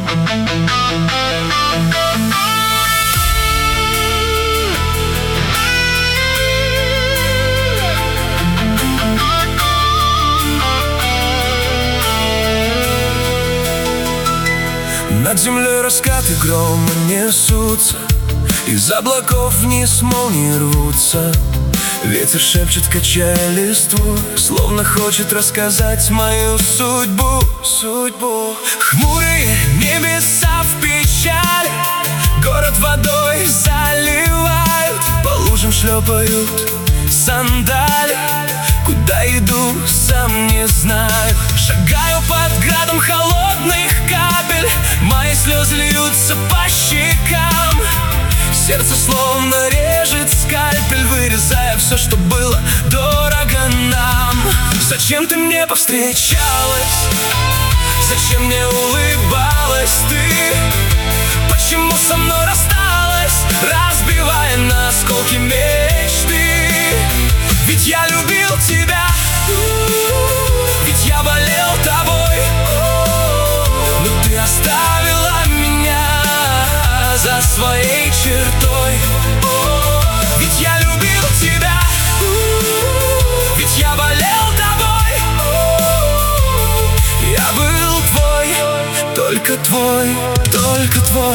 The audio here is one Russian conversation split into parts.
Над землей раскаты грома несутся, из облаков вниз молнии рвутся. Ветер шепчет, качая листву, словно хочет рассказать мою судьбу. Хмурые небеса в печали, город водой заливают, по лужам шлепают сандали. Куда иду, сам не знаю. Шагаю под градом холодных капель, мои слезы льются по щекам. Сердце словно режет скальпель, вырезая все, что было дорого нам. Зачем ты мне повстречалась? Зачем мне улыбалась ты? Почему со мной рассталась, разбивая на осколки мечты? Ведь я любил тебя, ведь я болел тобой, но ты оставила меня за своей чертой. Ведь я любил тебя, ведь я болел тобой. Я был твой, только твой, только твой.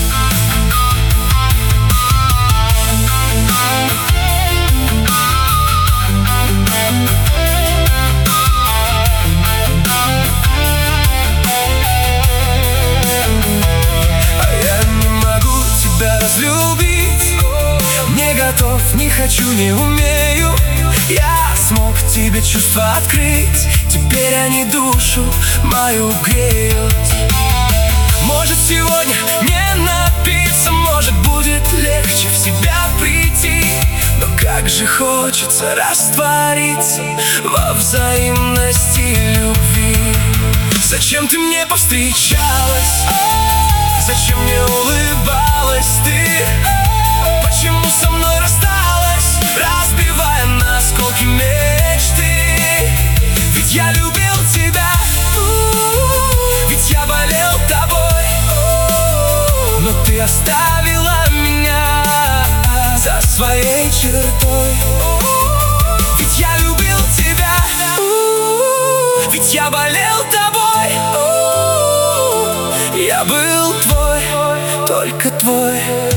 Разлюбить не готов, не хочу, не умею. Я смог тебе чувства открыть, теперь они душу мою греют. Может, сегодня не напиться, может, будет легче в себя прийти, но как же хочется раствориться во взаимности любви. Зачем ты мне повстречалась? Зачем мне улыбалась ты? Почему со мной рассталась, разбивая на осколки мечты? Ведь я любил тебя, ведь я болел тобой, но ты оставила меня за своей чертой. Ведь я любил тебя, ведь я болел тобой. Я был твой, только твой.